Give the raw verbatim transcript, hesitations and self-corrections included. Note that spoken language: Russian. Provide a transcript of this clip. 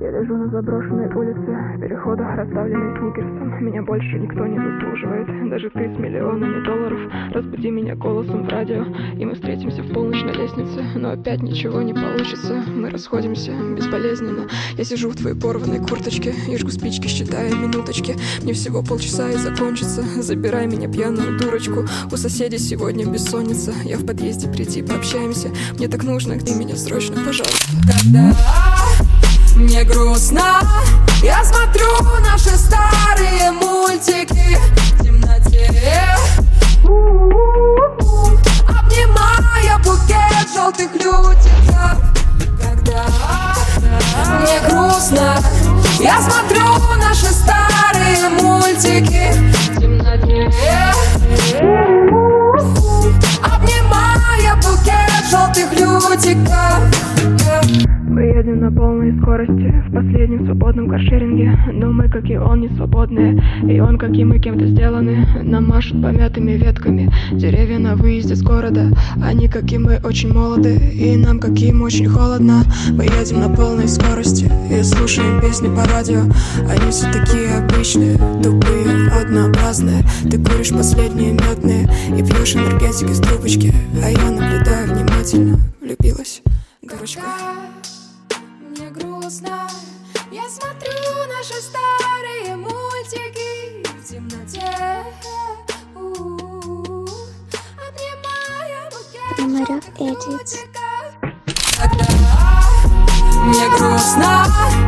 Я лежу на заброшенной улице, в переходах, расставленной сникерсом. Меня больше никто не заслуживает, даже ты с миллионами долларов. Разбуди меня голосом в радио, и мы встретимся в полночь на лестнице. Но опять ничего не получится, мы расходимся безболезненно. Я сижу в твоей порванной курточке и жгу спички, считая минуточки. Мне всего полчаса и закончится, забирай меня, пьяную дурочку. У соседей сегодня бессонница, я в подъезде, приди, пообщаемся. Мне так нужно, где меня срочно, пожалуйста. Когда мне грустно, я смотрю наши старые мультики в темноте, обнимая букет желтых лютиков. Когда мне грустно, я смотрю наши старые мультики в темноте, обнимая букет желтых лютиков. Мы едем на полной скорости в последнем свободном каршеринге, но мы, как и он, не свободные, и он, как и мы, кем-то сделаны. Нам машут помятыми ветками деревья на выезде с города. Они, как и мы, очень молоды, и нам, как и им, очень холодно. Мы едем на полной скорости и слушаем песни по радио. Они все такие обычные, тупые, однообразные. Ты куришь последние медные и пьешь энергетик из трубочки, а я наблюдаю внимательно. Влюбилась, дурочка. Мне грустно, я смотрю наши старые мультики в темноте, обнимая букет желтых лютиков. Когда мне грустно,